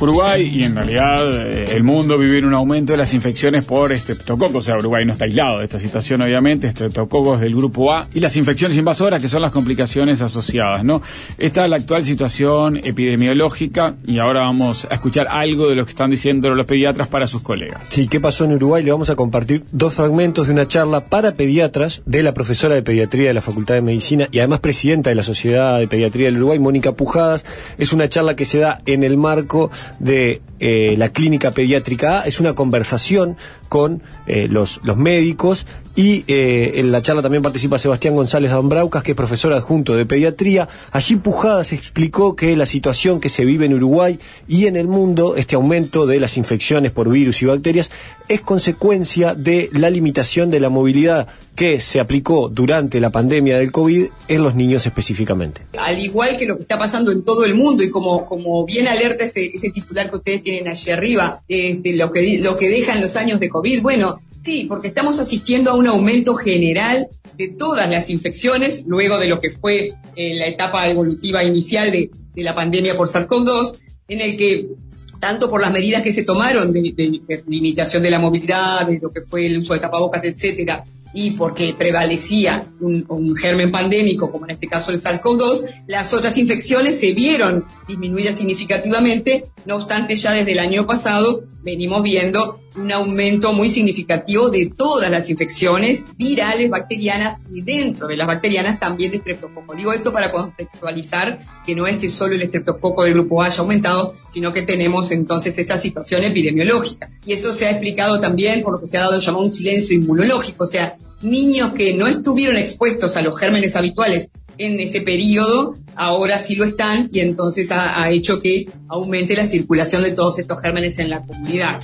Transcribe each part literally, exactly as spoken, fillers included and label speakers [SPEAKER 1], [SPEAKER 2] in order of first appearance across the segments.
[SPEAKER 1] Uruguay y en realidad eh, el mundo vive en un aumento de las infecciones por estreptococos. O sea, Uruguay no está aislado de esta situación, obviamente, estreptococos del grupo A y las infecciones invasoras, que son las complicaciones asociadas, ¿no? Esta es la actual situación epidemiológica y ahora vamos a escuchar algo de lo que están diciendo los pediatras para sus colegas.
[SPEAKER 2] Sí, ¿qué pasó en Uruguay? Le vamos a compartir dos fragmentos de una charla para pediatras de la profesora de pediatría de la Facultad de Medicina y además presidenta de la Sociedad de Pediatría del Uruguay, Mónica Pujadas. Es una charla que se da en el marco de eh, la Clínica Pediátrica A. Es una conversación con eh, los, los médicos y eh, en la charla también participa Sebastián González Dambraucas, que es profesor adjunto de pediatría. Allí Pujadas explicó que la situación que se vive en Uruguay y en el mundo, este aumento de las infecciones por virus y bacterias, es consecuencia de la limitación de la movilidad que se aplicó durante la pandemia del COVID en los niños específicamente.
[SPEAKER 3] Al igual que lo que está pasando en todo el mundo y como, como bien alerta ese, ese titular que ustedes tienen allí arriba, eh, de lo que, lo que dejan los años de COVID, bueno, sí, porque estamos asistiendo a un aumento general de todas las infecciones, luego de lo que fue eh, la etapa evolutiva inicial de, de la pandemia por SARS-CoV dos, en el que tanto por las medidas que se tomaron de, de, de limitación de la movilidad, de lo que fue el uso de tapabocas, etcétera, y porque prevalecía un, un germen pandémico, como en este caso el SARS-CoV dos, las otras infecciones se vieron disminuidas significativamente. No obstante, ya desde el año pasado venimos viendo un aumento muy significativo de todas las infecciones virales, bacterianas, y dentro de las bacterianas también de estreptococo. Digo esto para contextualizar que no es que solo el estreptococo del grupo A haya aumentado, sino que tenemos entonces esa situación epidemiológica. Y eso se ha explicado también por lo que se ha dado llamado un silencio inmunológico, o sea, niños que no estuvieron expuestos a los gérmenes habituales en ese periodo, ahora sí lo están, y entonces ha, ha hecho que aumente la circulación de todos estos gérmenes en la comunidad.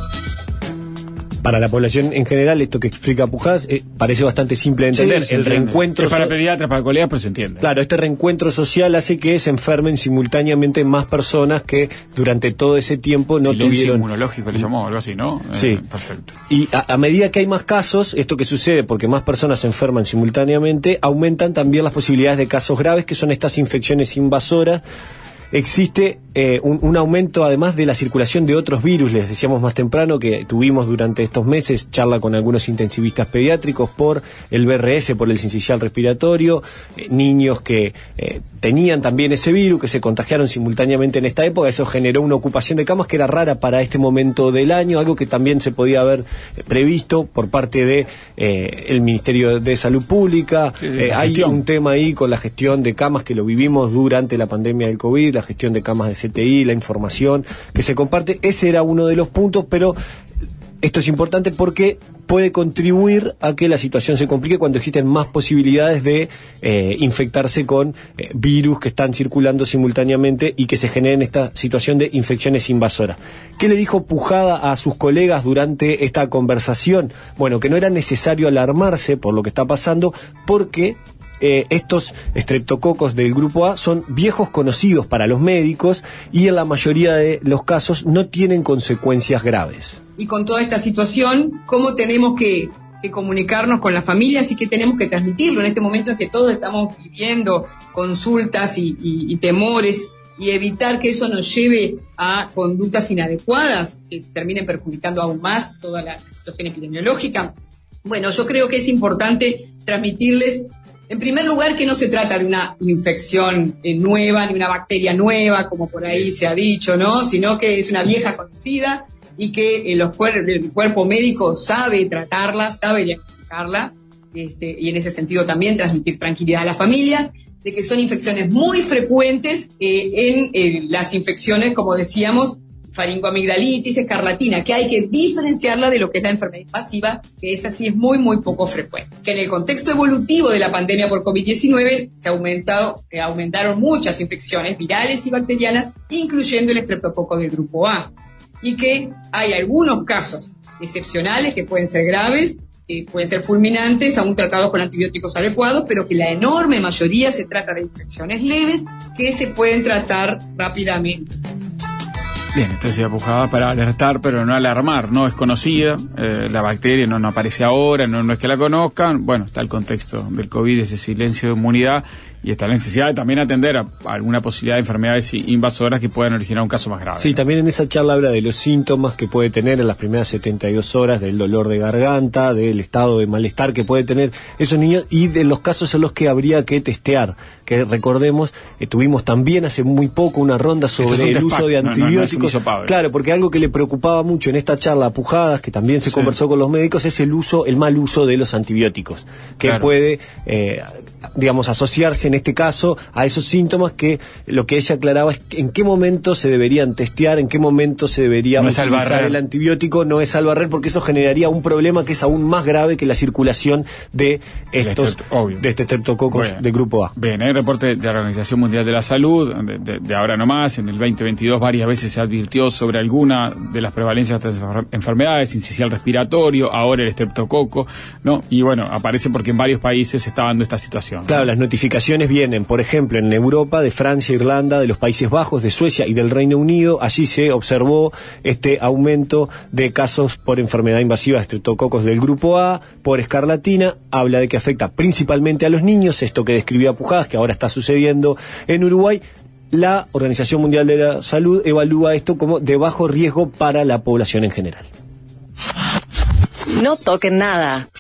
[SPEAKER 2] Para la población en general, esto que explica Pujadas eh, parece bastante simple de entender.
[SPEAKER 1] Sí,
[SPEAKER 2] el
[SPEAKER 1] entiende.
[SPEAKER 2] reencuentro...
[SPEAKER 1] Es para pediatras, para colegas, pero se entiende.
[SPEAKER 2] Claro, este reencuentro social hace que se enfermen simultáneamente más personas que durante todo ese tiempo no
[SPEAKER 1] Silencio
[SPEAKER 2] tuvieron...
[SPEAKER 1] inmunológico le llamó, algo así, ¿no?
[SPEAKER 2] Sí.
[SPEAKER 1] Eh, perfecto.
[SPEAKER 2] Y a, a medida que hay más casos, esto que sucede porque más personas se enferman simultáneamente, aumentan también las posibilidades de casos graves, que son estas infecciones invasoras. Existe eh, un, un aumento además de la circulación de otros virus. Les decíamos más temprano que tuvimos durante estos meses charla con algunos intensivistas pediátricos por el B R S, por el sincicial respiratorio, eh, niños que eh, tenían también ese virus, que se contagiaron simultáneamente en esta época. Eso generó una ocupación de camas que era rara para este momento del año, algo que también se podía haber eh, previsto por parte de eh, el Ministerio de Salud Pública.
[SPEAKER 1] Sí,
[SPEAKER 2] eh, hay un tema ahí con la gestión de camas que lo vivimos durante la pandemia del COVID, la gestión de camas de C T I, la información que se comparte. Ese era uno de los puntos, pero esto es importante porque puede contribuir a que la situación se complique cuando existen más posibilidades de eh, infectarse con eh, virus que están circulando simultáneamente y que se generen esta situación de infecciones invasoras. ¿Qué le dijo Pujada a sus colegas durante esta conversación? Bueno, que no era necesario alarmarse por lo que está pasando porque Eh, estos estreptococos del grupo A son viejos conocidos para los médicos y en la mayoría de los casos no tienen consecuencias graves.
[SPEAKER 3] Y con toda esta situación, ¿cómo tenemos que, que comunicarnos con las familias y qué tenemos que transmitirlo en este momento en que todos estamos viviendo consultas y, y, y temores, y evitar que eso nos lleve a conductas inadecuadas que terminen perjudicando aún más toda la situación epidemiológica? Bueno, yo creo que es importante transmitirles, en primer lugar, que no se trata de una infección eh, nueva, ni una bacteria nueva, como por ahí se ha dicho, ¿no? Sino que es una vieja conocida y que eh, los cuer- el cuerpo médico sabe tratarla, sabe diagnosticarla, este, y en ese sentido también transmitir tranquilidad a la familia, de que son infecciones muy frecuentes eh, en eh, las infecciones, como decíamos, faringoamigdalitis, escarlatina, que hay que diferenciarla de lo que es la enfermedad invasiva, que esa sí es muy, muy poco frecuente. Que en el contexto evolutivo de la pandemia por COVID diecinueve se ha aumentado, eh, aumentaron muchas infecciones virales y bacterianas, incluyendo el estreptococo del grupo A. Y que hay algunos casos excepcionales que pueden ser graves, que pueden ser fulminantes, aún tratados con antibióticos adecuados, pero que la enorme mayoría se trata de infecciones leves que se pueden tratar rápidamente.
[SPEAKER 1] Bien, entonces ya Pujada para alertar, pero no alarmar, no es conocida, eh, la bacteria no, no aparece ahora, no, no es que la conozcan, bueno, está el contexto del COVID, ese silencio de inmunidad, y está la necesidad de también atender a, a alguna posibilidad de enfermedades invasoras que puedan originar un caso más grave.
[SPEAKER 2] Sí, ¿no? También en esa charla habla de los síntomas que puede tener en las primeras setenta y dos horas, del dolor de garganta, del estado de malestar que puede tener esos niños y de los casos en los que habría que testear, que recordemos, eh, tuvimos también hace muy poco una ronda sobre el uso de antibióticos. No, no, no claro, porque algo que le preocupaba mucho en esta charla a Pujadas, que también se sí. conversó con los médicos, es el uso, el mal uso de los antibióticos, que claro. puede, eh, digamos, asociarse en este caso a esos síntomas que lo que ella aclaraba es en qué momento se deberían testear, en qué momento se debería
[SPEAKER 1] no
[SPEAKER 2] utilizar el antibiótico, no es al barrer, porque eso generaría un problema que es aún más grave que la circulación de estos, de este streptococos del grupo A.
[SPEAKER 1] Bien, hay reporte de la Organización Mundial de la Salud, de, de, de ahora nomás, en el veinte veintidós varias veces se advirtió sobre alguna de las prevalencias de estas enfermedades, incisional respiratorio, ahora el estreptococo, ¿no? Y bueno, aparece porque en varios países se está dando esta situación, ¿no?
[SPEAKER 2] Claro, las notificaciones vienen, por ejemplo, en Europa, de Francia, Irlanda, de los Países Bajos, de Suecia y del Reino Unido. Allí se observó este aumento de casos por enfermedad invasiva de estreptococos del grupo A, por escarlatina. Habla de que afecta principalmente a los niños, esto que describía Pujadas, que ahora está sucediendo en Uruguay. La Organización Mundial de la Salud evalúa esto como de bajo riesgo para la población en general.
[SPEAKER 4] No toquen nada.